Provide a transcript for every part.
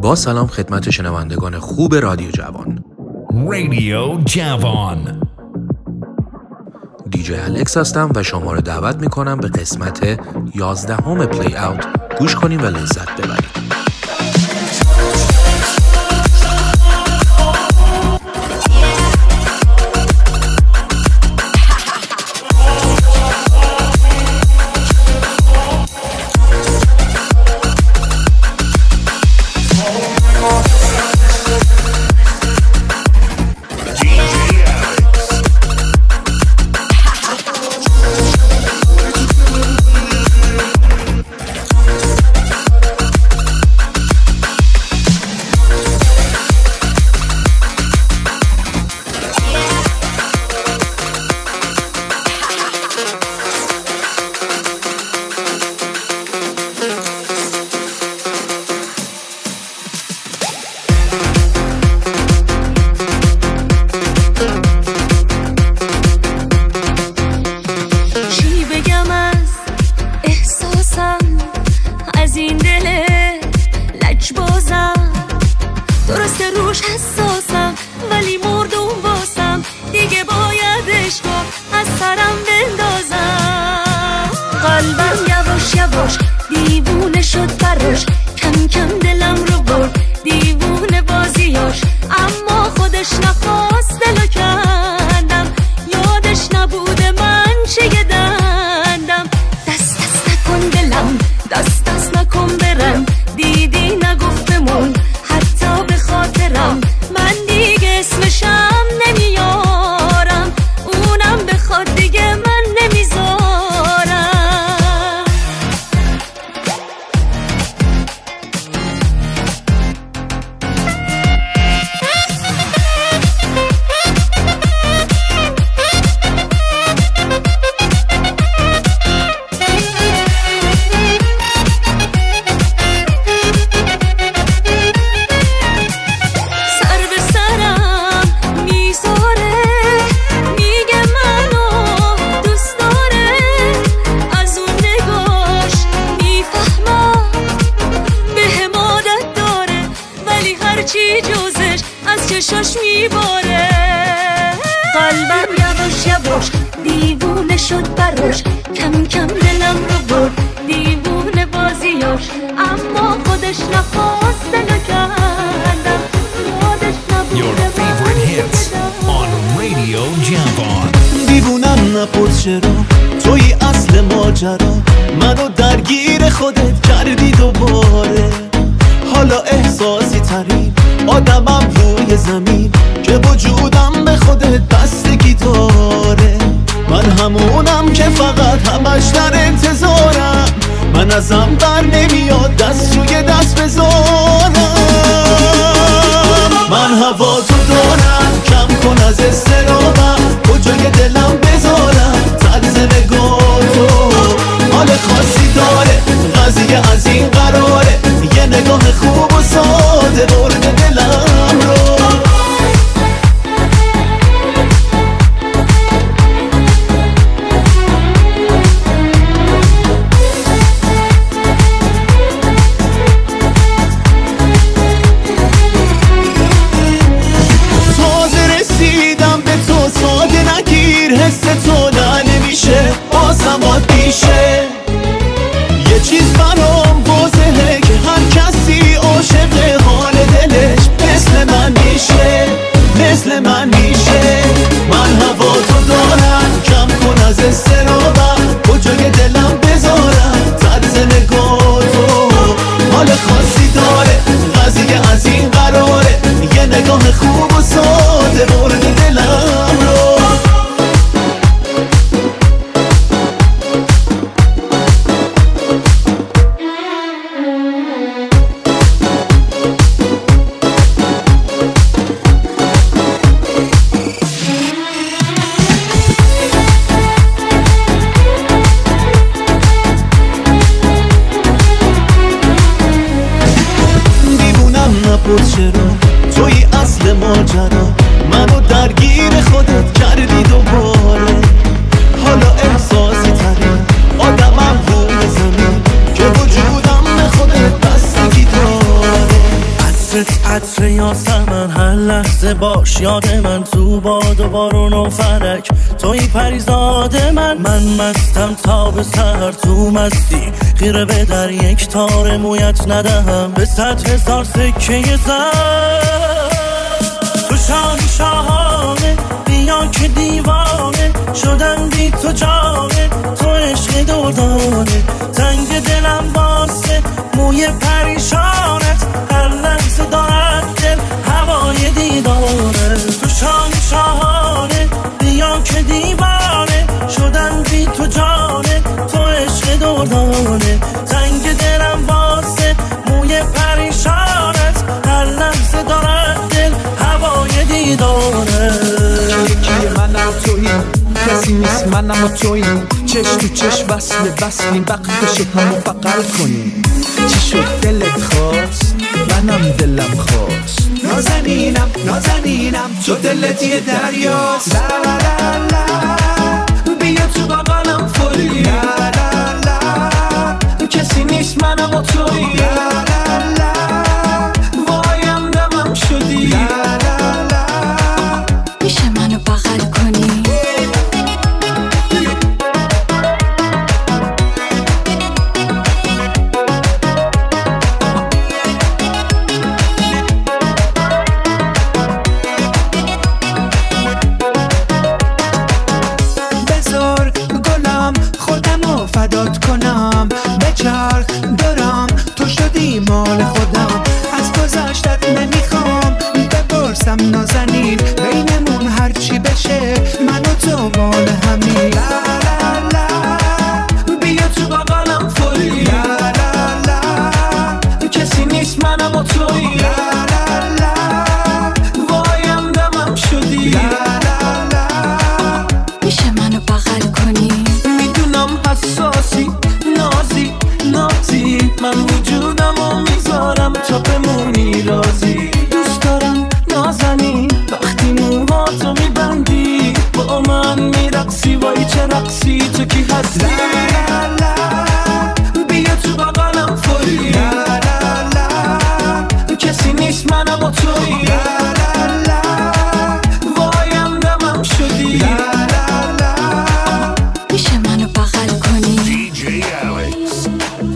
با سلام خدمت شنوندگان خوب رادیو جوان. رادیو جوان. دیجی الکس هستم و شما رو دعوت میکنم به قسمت 11 پلی اوت گوش کنیم و لذت ببریم. منو درگیر خودت کردی دوباره. حالا احساسی ترین آدمم روی زمین که وجودم به خودت بستگی داره. من همونم که فقط همش در انتظارم، من ازم بر نمیاد دست روی دست بذارم. من هوا تو دارم، کم کن از استرامم، کجای دلم بذارم طرز نگاه تو. حال خاصی داره قضیه از این قراره، یه نگاه خوب و ساده برد دلم رو. تازه رسیدم به تو، ساده نگیر حس تو، نه نمیشه بازم پیشه. یه چیز برام واضحه که هر کسی عاشق حال دلش مثل من میشه، مثل من میشه. من هوا تو دارم، کم کن از استرامم، کجای دلم بذارم طرز نگاه تو. حال خاصی داره قضیه از این قراره، یه نگاه خوب و ساده برد دلم رو. چرا توی اصل ماجرا منو درگیر خودت کردی دوباره. حالا احساسی ترین آدمم روی زمین که وجودم به خودت بستگی داره. عطرت عطر یاسمن، هر لحظه باش یاد من، تو باد و بارون و فلک توی پریزاد من مستم تا به سحر، تو مستی خیره به در یک تار مویت ندهم به 100,000 سکه زر. تو شاهی شاهانه بیا که دیوانه شدم بی تو جانه، تو عشق دردانه تنگ دلم واسه موی پریشانت، هر لحظه دارد دل هوای دیدانه. تو شاهی شاهانه بیا که دیوانه شدم بی تو جانه، تو عشق دردانه تنگ دلم واسه موی پریشانت، هر لحظه دارد دل هوای دیدانه. که منم تویی کسی نیست منم و تویی، چشم تو چشم وصلیم وقتشه همو بغل کنیم. چی شد دلت خواست منم دلم خواست، نازنینم تو دلت یه دریاست. لا لا لا بیا تو بغلم فوری، لا لا لا کسی نیست منم و تویی، لا لا لا وایم دمم شدی، لا لا لا میشه منو بغل کنی؟ بذار گلم خودمو فدات کنم، بچرخ دارم تو شدی مال خودم، از گذشتت نمیخوام بپرسم نازنین، بینمون هرچی بشه من و تو مال همین. لا لا لا بیا تو بغلم فوری، لا لا لا کسی نیست منم و تویی، لا لا لا وایم دمم شدی، لا لا لا میشه منو بغل کنی؟ میدونم حساسی نازی من وجودمو میذارم تا بمونی رازی، دوست دارم نازنین وقتی موهاتو میبندی با من میرقصی، وای چه رقصی تو کی هستی. لا لا لا بیا تو بغلم فوری، لا لا لا کسی نیست منم و تویی، لا لا لا وایم دمم شدی، لا لا لا میشه منو بغل کنی؟ DJ Alex.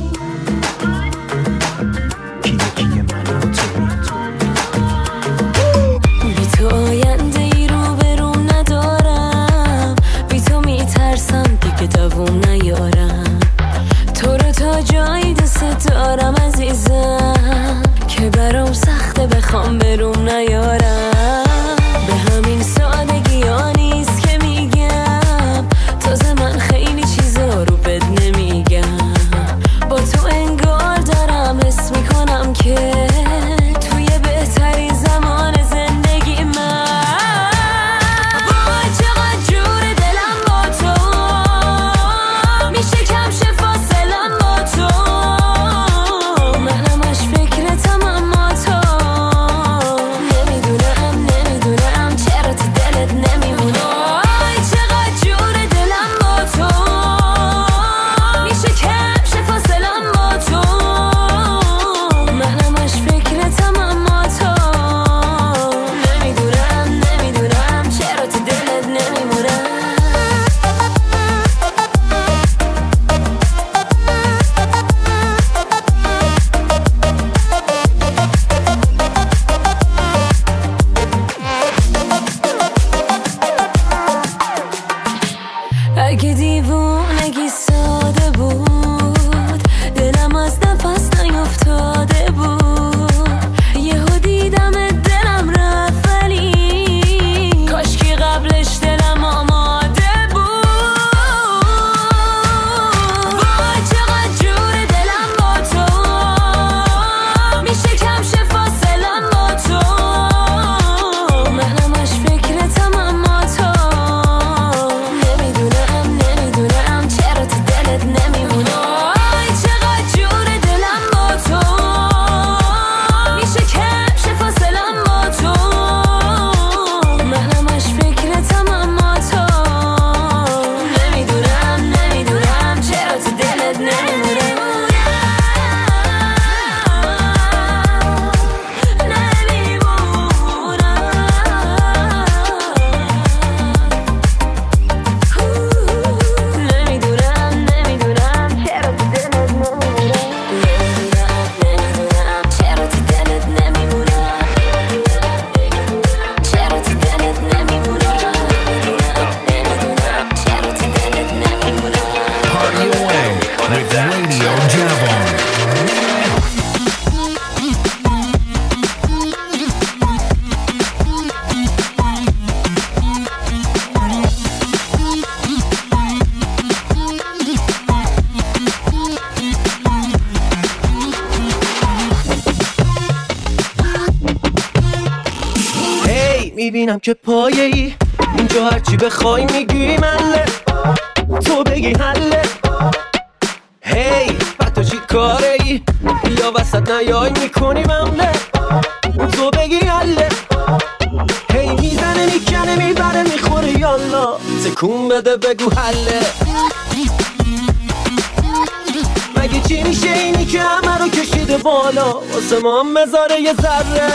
بی تو آینده ای رو برون ندارم، بی تو میترسم دیگه دووم نیارم، تو رو تا جایی دوست دارم عزیزم که برام سخته بخوام برون نیارم، به همین سادگی ها نیست که میگم، تازه من خیلی چیزا رو بد نمیگم، با تو انگار دارم حس میکنم که توی بهترین زمان زندگی من، وای چقدر جور دلم با تو میشه کم شه فاصلم با تو، من همش فکرتم اما تو نمیدونی میبینم که پایه‌ای اینجا هرچی بخوای میگی مله تو بگی حله هی بعد تو چی کاره ای بیا وسط نیای میکنی ممله تو بگی حله هی میزنه میکنه میبره میخوره یالا تکون بده بگو حله مگه چی میشه اینی که همه رو کشیده بالا واسه ما هم مزاره یه ذره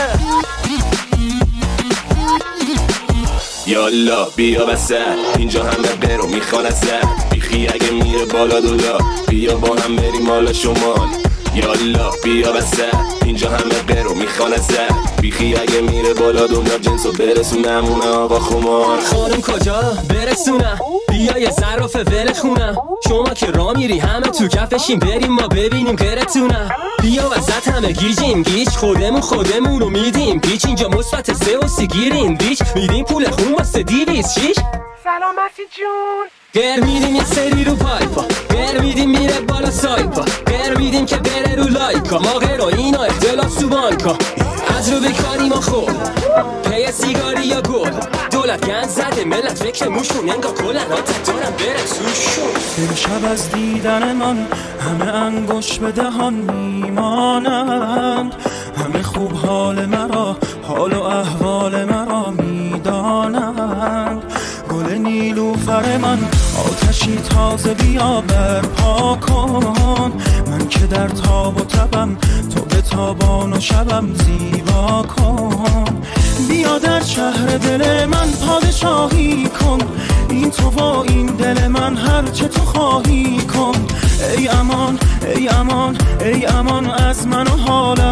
یالا بیا وسط اینجا همه برو میخوان ازت بیخی اگه میره بالا دولا بیا با هم بریم حالا شمال یالا بیا وسط اینجا همه برو میخوان ازت بیخی اگه میره بالا دنیا جنسو برسونم اونه آقا خمار خانم کجا برسونم بیا یه ظرف ول خونم شما که را میری همه تو کفشیم بریم ما ببینیم غیرتونم بیا وسط همه گیجیم گیج خودمون رو میدیم گیج اینجا مثبت 3 و 30 گیریم بیچ میدیم پول خون واسه 200 شیش سلام مسیح جون گر میدیم یه سری رو پایپا گر میدیم میره بالا سایپا گر میدیم که بره رو لایکا ما غیر و اینا اختلاف تو بانکا از رو بکاری ما خور پی سیگاری یا گل دولت گند زده ملت فکر موشون انگا کلن آتت دارم بره توشون امشب از دیدن من همه انگوش به دهان میمانند همه خوب حال مرا حال و احوال مرا میدانند گل نیلوفر من آتشی تازه بیا برپا کن من که در تاب و تبم تو به تابان و شبم زیبا کن بیا در شهر دل من پادشاهی کن این تو و این دل من هر چه تو خواهی کن ای امان ای امان ای امان از من و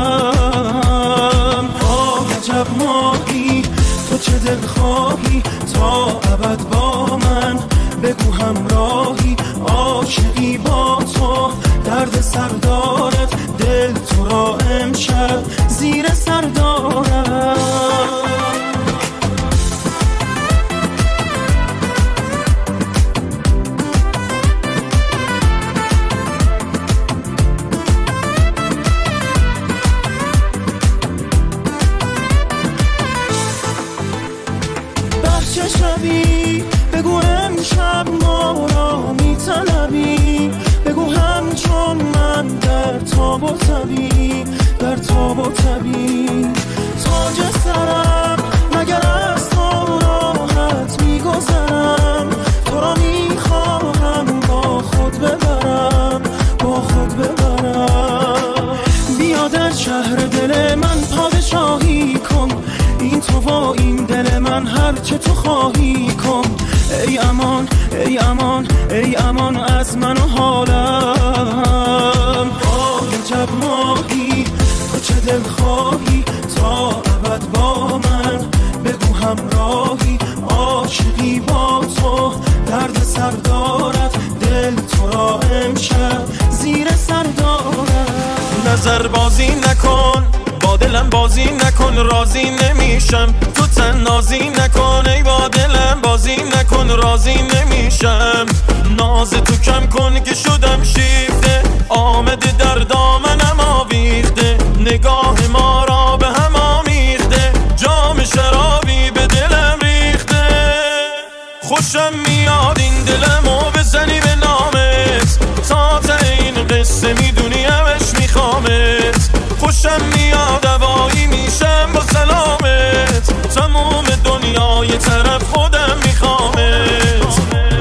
حالم عجب ماهی تو چه دل خواهی تا ابد با من بگو همراهی عاشقی با تو درد سر دارد دل تو را امشب زیر سر دارد بخش شبی بگو امشب ما را میطلبی بگو همچون من در تاب و تبی در تاب و تبی تاج سرم مگر از تو راحت میگذرم تو را میخواهم با خود ببرم با خود ببرم بیا در شهر دل من پادشاهی کن این تو و این دل من هر چه تو خواهی کن ای امان ای امان ای امان از من و حالم عجب ماهی تو چه دل خواهی تا ابد با من بگو همراهی عاشقی با تو درد سر دارد دل تو را امشب زیر سر دارد نظر بازی نکن با دلم بازی نکن راضی نمیشم تو تنازی نکن ای با دلم بازی نکن راضی نمیشم ناز تو کم کن که شدم شیفته آمده در دامنم آویخته نگاه ما را به هم آمیخته جام شرابی به دلم ریخته خوشم میاد این دلمو بزنی به نامت تا این قصه میدونی همش میخوامت خوشم میاد هوایی میشم با سلامت تموم دنیا یه طرف خودم میخوامت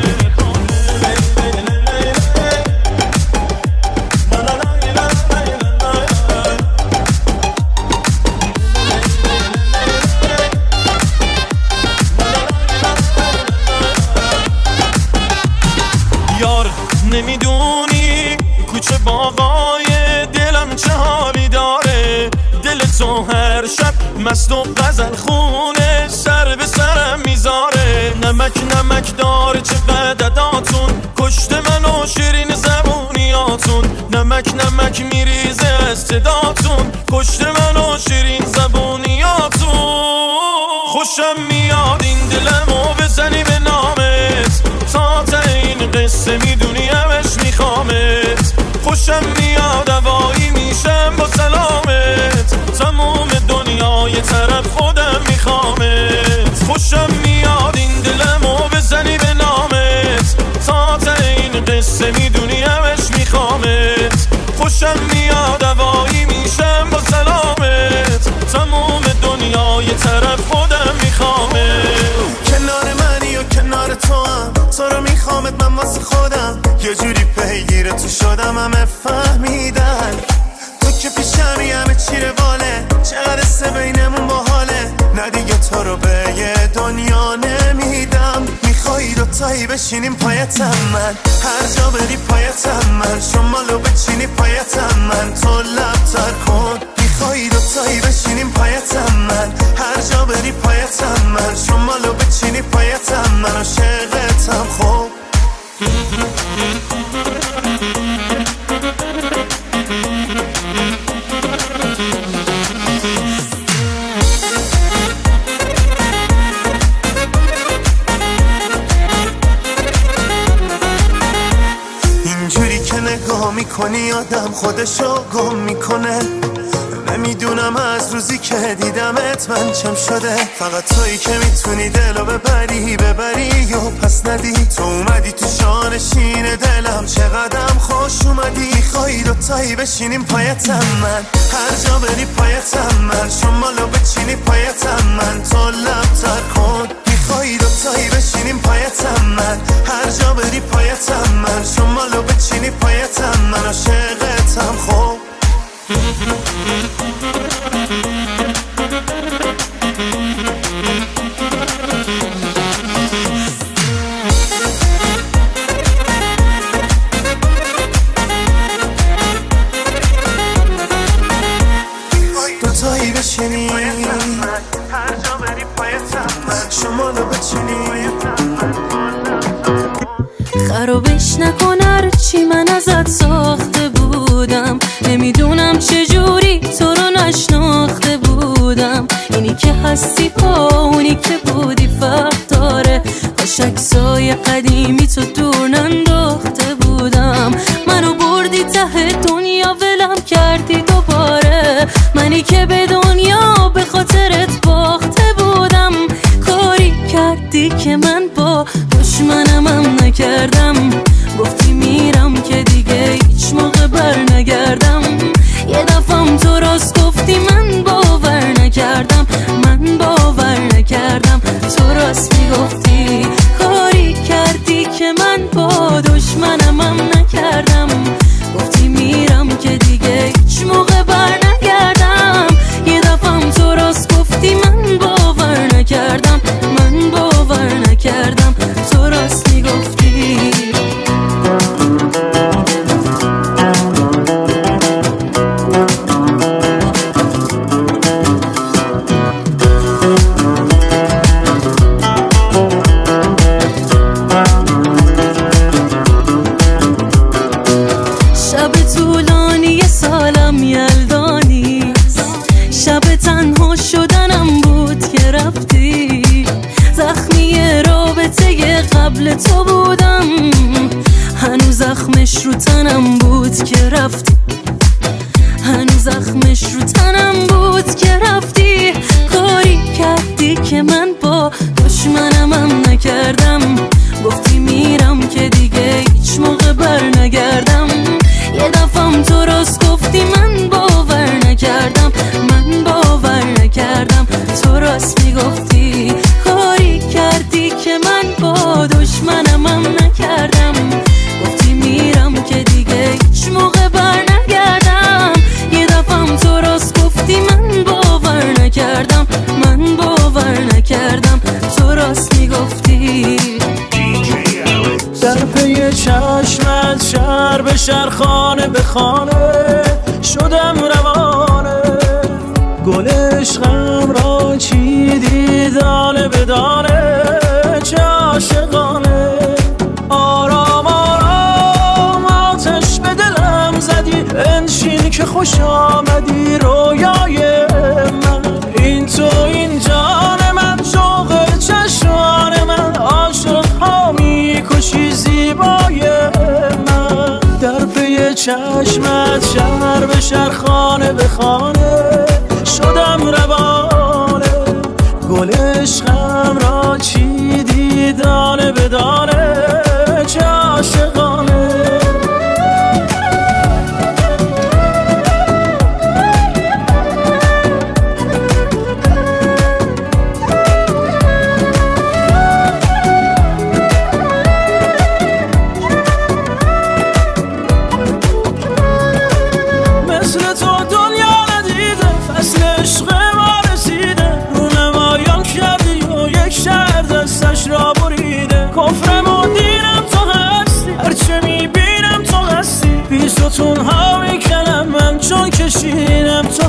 یار نمیدونی کوچه باغای دلم چه حالی داره دل تو هر شب مست و غزل خونه سر به سرم میذاره نمک نمک داره چه قدداتون کشته من و شیرین زبونیاتون نمک نمک میریزه از صداتون کشته من و شیرین زبونیاتون خوشم میاد این دلمو بزنی به نامت تا این قصه میدونی همش میخوامت خوشم میاد هوایی میشم با سلامت تموم دنیا یه طرف خودم میخوامت همه فهمیدن تو که پیشمی همه چی رواله، چقدر سه بینمون باحاله، نه دیگه تو رو به یه دنیا نمیدم. میخوایی دوتایی بشینیم پایتم من، هر جا بری پایتم من، شمالو بچینی پایتم من، تو لب تر کن. میخوایی دوتایی بشینیم پایتم من، هر جا بری پایتم من، شمالو بچینی پایتم من، عاشقتم خوب. اینجوری که نگاه میکنی آدم خودشو گم میکنه، نمیدونم از روزی که دیدمت من چم شده. فقط تویی که میتونی دلو ببری و پس ندی. تو اومدی تو شانشین دلم، چقدرم خوش اومدی. میخوایی دوتایی بشینیم پایتم من، هر جا بری پایتم من، شمالو بچینی پایتم من، تو لب تر کن. میخوایی دوتایی بشینیم پایتم من، هر جا بری پایتم من، شمالو بچینی پایتم من، عاشقتم خوب. دوتایی بشینی هر جا بری پایتم من، شمالو بچینی. خرابش نکن هرچی من ازت ساخته بودم، نمیدونم چجوری تو رو نشناخته بودم. اینی که هستی با اونی که بودی فرق داره، کاش عکسای قدیمی تو دور ننداخته بودم. منو بردی ته دنیا ولم کردی دوباره، منی که به دنیا به خاطرت باخته بودم. کاری کردی که من با دشمنم نکردم، گفتی میرم که دیگه هیچ موقع بر نگردم. یه دفعم تو راست گفتی من باور نکردم، من باور نکردم. تو راست میگفتی کاری کردی که من با دشمنم نکردم، گفتی میرم که دیگه هیچ موقع بر نگردم. یه دفعم تو راست گفتی من باور نکردم، من باور نکردم. تو راست میگفتی. شب طولانی سالم یلدانی، شب تنها شدنم بود که رفتی. زخمی رابطه قبل تو بودم، هنوز زخمش رو تنم بود که رفتی، هنوز زخمش رو تنم بود که رفتی. کاری کردی که من با دشمنم نکردم، گفتی میرم که دیگه هیچ موقع بر نگردم. یه دفعم تو راست گفتی من باور نکردم، من باور نکردم. تو راست میگفتی کاری کردی که من با دشمنم نکردم، گفتی میرم که دیگه هیچ موقع بر نگردم. یه دفعم تو راست گفتی من باور نکردم، من باور نکردم. تو راست میگفتی. در پی چشمت شهر به شهر خانه به خانه شدم روانه، گل عشقم را چیدی دانه به دانه، چه عاشقانه. آرام آرام آتش به دلم زدی، انشین که خوش آمدی رویای من. این تو این جان من، شوق چشمان من، عاشق ها میکشی زیبای من. در پی چشمت شهر به شهر خانه به خانه شدم روانه، گل عشقم را چیدی دانه به دانه، چه عاشقانه.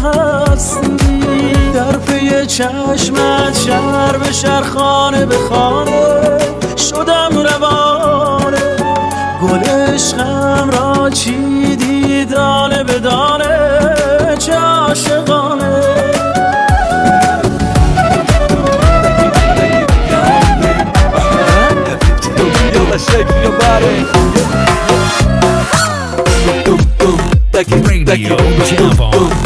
هستی، در پی چشمت شهر به شهر خانه به خانه شدم روانه، گل عشقم را چیدی دانه به دانه، چه عاشقانه. Shake your body. Radio Java.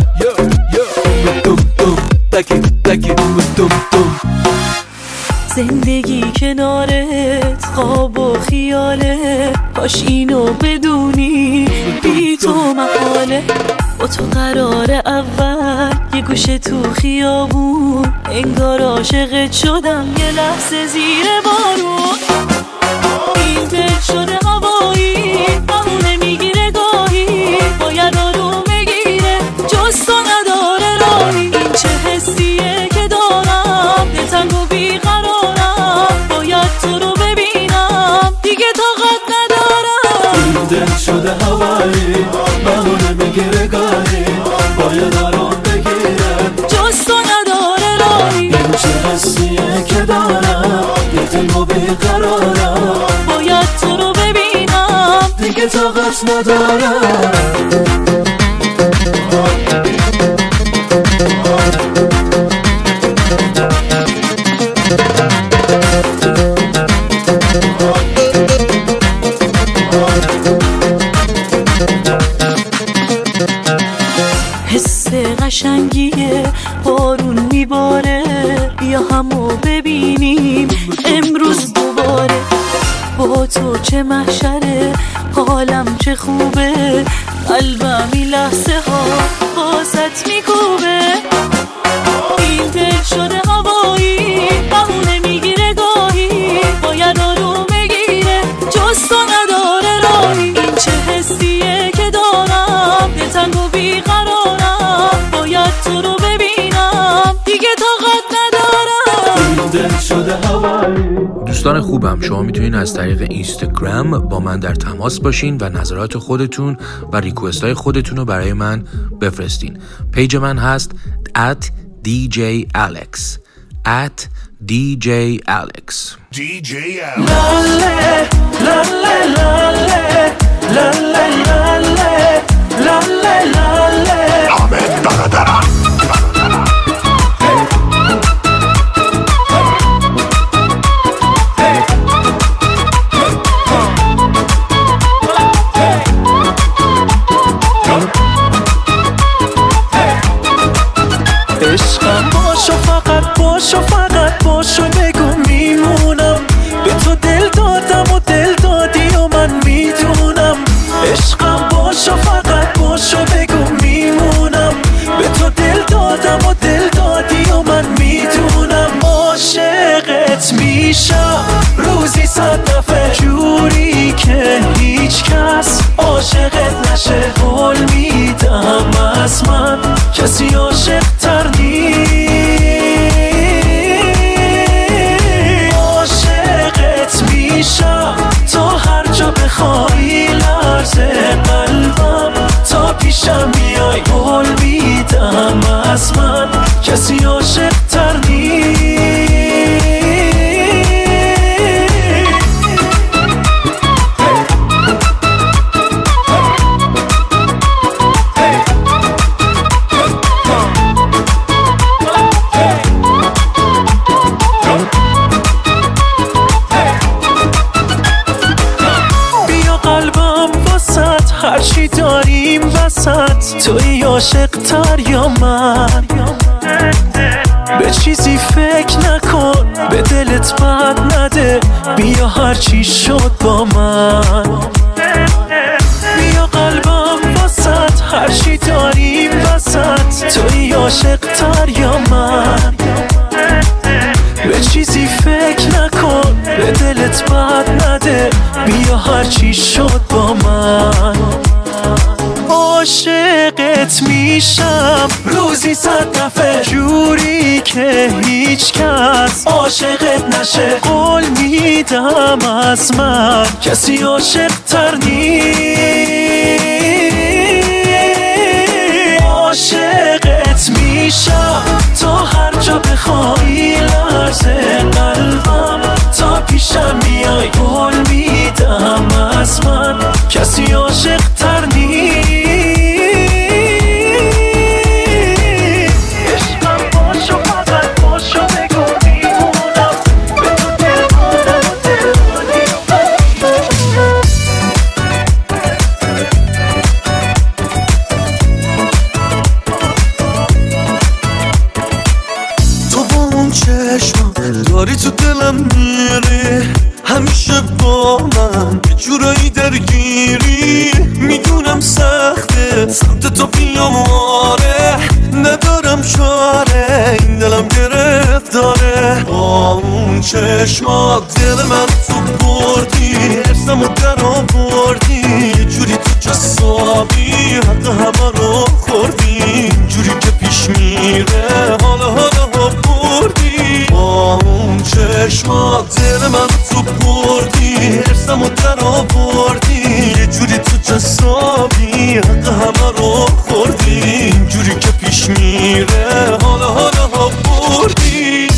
زندگی کنارت خواب و خیاله، کاش اینو بدونی بی تو محاله. با تو قرار اول یه گوشه تو خیابون، انگار عاشقت شدم یه لحظه زیر بارون. این دل شده هوایی بهونه میگیره گاهی، باید آروم بگیره جز تو نداره راهی. این چه حسیه که دارم دلتنگ و بیقرارم، باید تو رو ببینم دیگه طاقت ندارم. این دل شده هوایی بهونه میگیره گاهی، باید آروم بگیره جز تو نداره راهی. این چه حسیه که دارم دلتنگ و بیقرارم، باید تو رو ببینم دیگه طاقت ندارم. حس قشنگیه بارون میباره، بیا همو ببینیم امروز دوباره. با تو چه محشره حالم چه خوبه، قلبم این لحظه ها باست میکوبه. این دل شده هوایی بهونه میگیره گاهی، باید آروم بگیره جز تو نداره راهی. این چه حسیه که دارم دلتنگ و بیقرارم، باید تو رو ببینم دیگه طاقت ندارم. این دل شده هوایی. دوستان خوبم، شما میتونین از طریق اینستاگرام با من در تماس باشین و نظرات خودتون و ریکوست های خودتون رو برای من بفرستین. پیج من هست @DJAlex @DJAlex. DJ Ahmet Daradara. عشقم باشو فقط باشو فقط باشو بگو میمونم، به تو دل دادم و دل دادی و من میدونم. عشقم باشو فقط باشو بگو میمونم، به تو دل دادم و دل دادی و من میدونم. عاشقت میشم روزی 100 دفعه، جوری که هیچ کس عاشقت نشه. قول میدم از من کسی عاشق تر عاشقت میشم تا هر جا بخوای، لرزه قلبم تا پیشم میای. قول میدم از من کسی عاشق تر هرچی داریم وسط، توی عاشق تر یا من؟ به چیزی فکر نکن، به دلت بد نده، بیا هرچی شد با من. بیا قلبم وسط، هرچی داریم وسط، توی عاشق تر یا من؟ به چیزی فکر نکن، به دلت بد نده، بیا هرچی شد با من. عاشقت میشم روزی 100 دفعه، جوری که هیچ کس عاشقت نشه. قول میدم از من کسی عاشق تر نیست. عاشقت میشم تو هر جا بخوای، لرزه قلبم تا پیشم میای، قول میدم از من کسی عاشق تر نیست. عشقم باشو، فقط باشو، بگو میمونم به تو دلوانم و دلوانی. تو با اون چشمم داری تو دلم میری، همیشه با من یه جورایی درگیری. میدونم سخته سمت تو بیام، آره ندارم چاره، این دلم گرفتاره. با اون چشمات دل من تو بردی، حرسمو در آوردی، یه جوری تو جسابی حق همه رو خوردی. اینجوری که پیش میره حالا بردی. با اون چشمات دل من تو بردی، حرسمو در آوردی، یه جوری تو جسابی حق همه رو خوردی. اینجوری که پیش میره حالا بردی.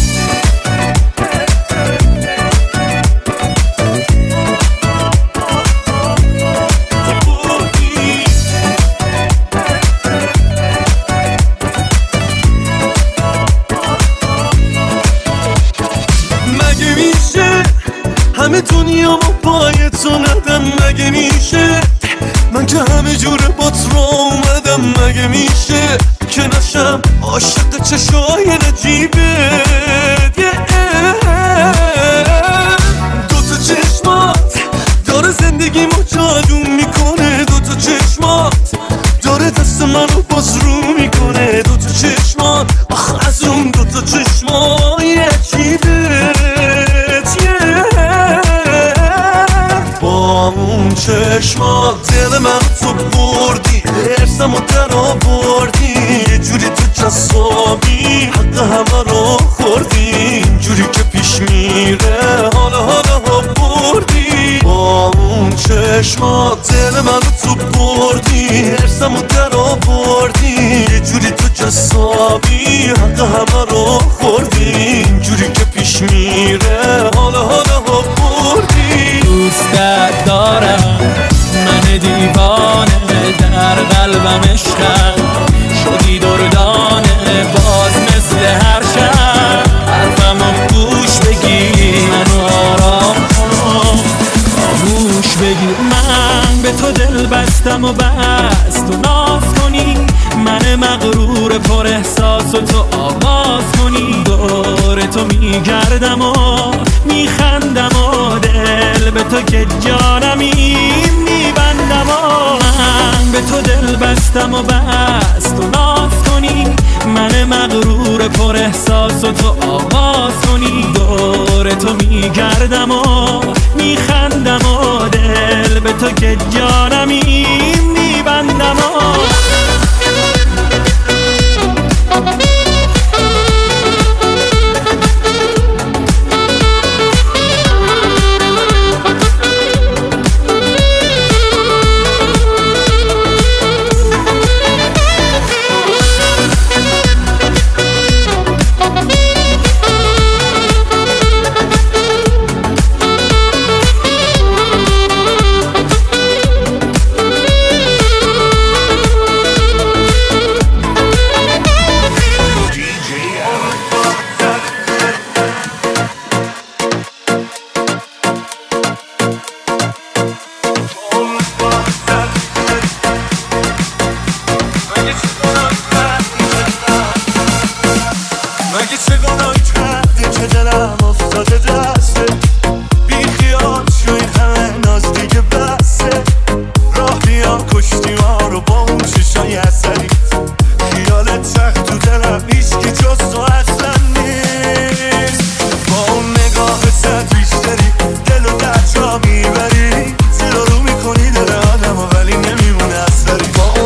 مگه میشه همه دنیا با پای تو ندم؟ مگه میشه من که همه جوره با تو اومدم؟ مگه میشه که نشم عاشق چشای نجیبت؟ دوتا چشمات داره زندگیمو جادو میکنه، دوتا چشمات داره دست منو باز رو میکنه. دوتا چشمات آخ از اون دوتا چشمای عجیبت. با اون چشمات دل من تو بردی، حرسمو در آوردی، یه جوری تو جسابی حق همه رو خوردی. اینجوری که پیش میره حالا بردی. با اون چشمات دل من تو بردی، حرسمو در آوردی، یه جوری تو جسابی حق همه رو خوردی. اینجوری که پیش میره حالا بردی. دوستت دارم من دیوانه، در قلبم عشقم شدی دردانه، باز مثل هر شب حرفمو گوش بگیر، منو آرام کن گوش بگیر. من به تو دل بستم و بس تو ناز کنی، من مغرور پر احساس و تو آواز کنی. دور تو میگردم و میخندم و دل به تو که جانمی میبندم و من به تو دل بستم و بس تو ناز کنی، من مغرور پر احساس و تو آواز کنی. دور تو میگردم و میخندم و دل به تو که جانمی میبندم و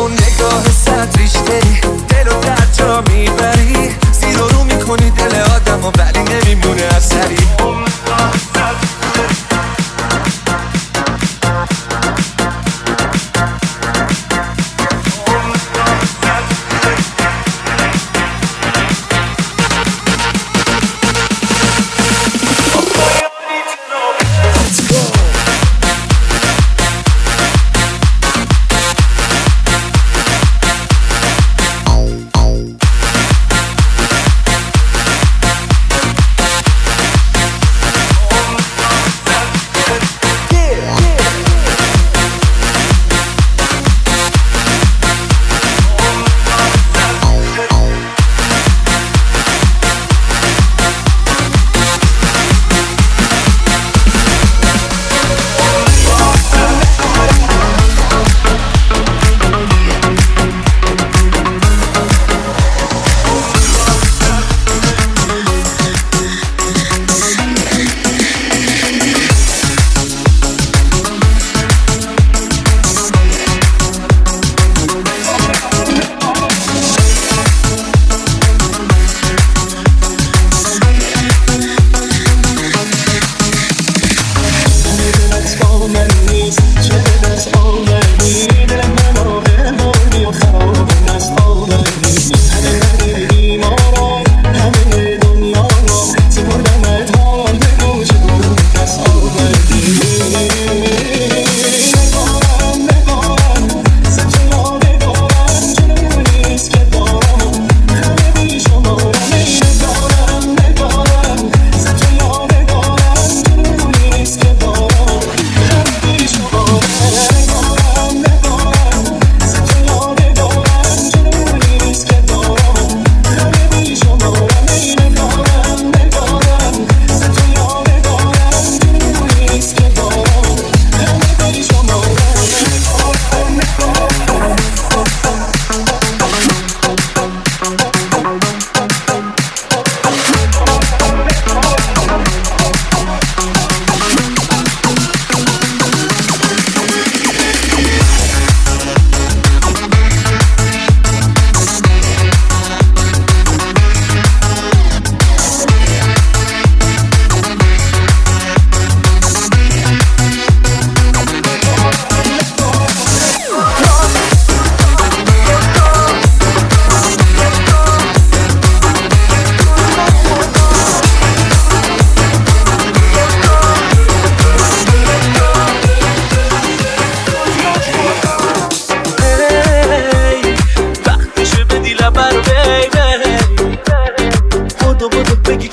میبری، زیر و رو میکنی دل آدم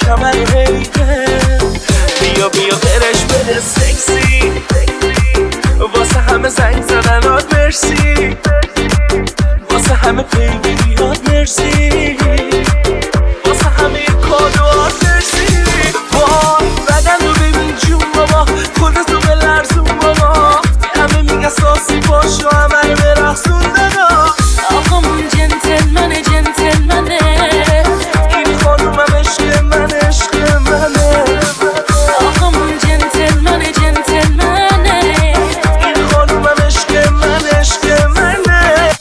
کمر حیله بیا بیا برش بده سکسی واسه همه زنگ زدنات مرسی واسه همه پیگیریات مرسی واسه همه کادوات مرسی وای بدن رو ببین جون بابا خودتو به لرزون بابا همه میگه ساسی باش و همه رو برقصون دادا آقامون جنتلمنه جنتلمنه این خانومم عشق من عشق منه آقامون جنتلمنه جنتلمنه این خانومم عشق من عشق منه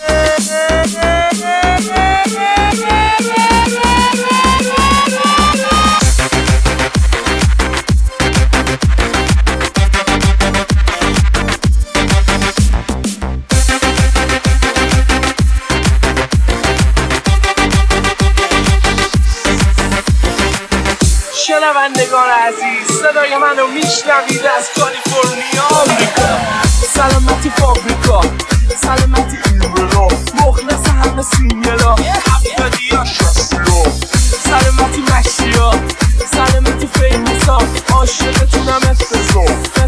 شنوندگان عزیز صدای منو میشنوید از کالیفرنیا آمریکا سلامتی فابریکا سلامتی ایرلا مخلص همه سینگلا هفتادیا شستیا سلامتی مشیا سلامتی فیمسا عاشقتونم افزا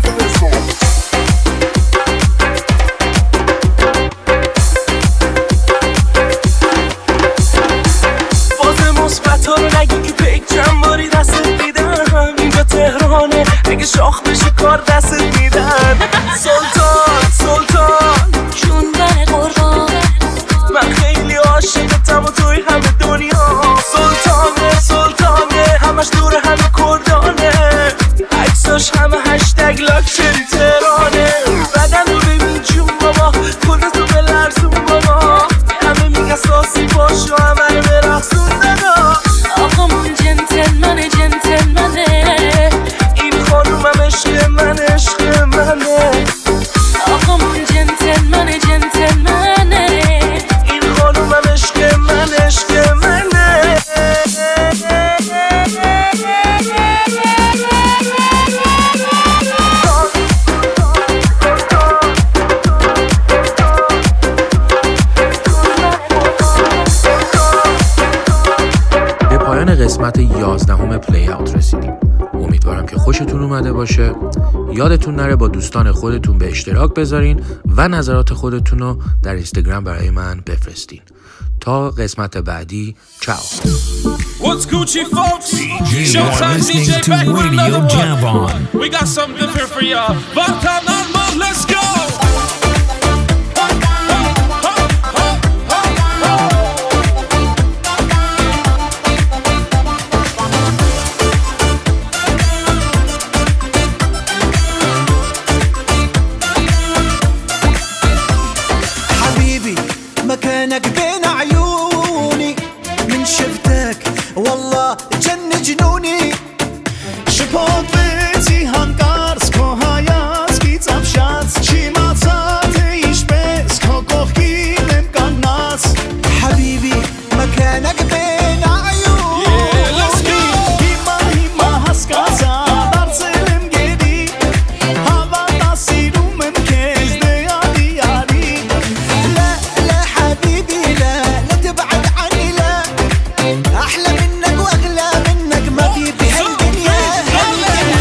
باز مثبتا رو نگی که پیک چند باری دست دیدم اینجا تهرانه اگه شاخ بشه کار دست میدن سلطان سلطان جوندن قربان من خیلی عاشقتم و توی همه دنیا سلطانه سلطانه همش دور همه کردانه عکساش همه هشتگ لاکچری تهرانه بدن رو ببین جون بابا خودتو به لرزون بابا همه میگه ساسی باش و همه رو برقصون دادا آقامون جنتلمنه جنتلمنه این خانومم عشق من عشق منه آقامون جنتلمنه جنتلمنه این خانومم عشق من عشق منه به پایان قسمت 11 پلی اوت رسیدیم. امیدوارم که خوشتون اومده باشه. یادتون نره با دوستان خودتون به اشتراک بذارین و نظرات خودتون رو در اینستاگرام برای من بفرستین. تا قسمت بعدی چاو. What's Gucci, folks? You are listening to Radio Javon. We got something different for y'all. Bartan Alman, let's go! حبيبي مكانك بين عيوني من شفتك والله جن جنوني شباب بيتي هنقارس كوهاياس كي تابشات شي ما تاتيش بس كوكوخي ممكناس حبيبي مكانك بين عيوني هيما هيما هسكاسا برسلم جدي هوا تصيرو ممكز دياري ياري لا لا حبيبي لا لا تبعد عني لا أحلى منك وأغلى منك ما في بهالدنيا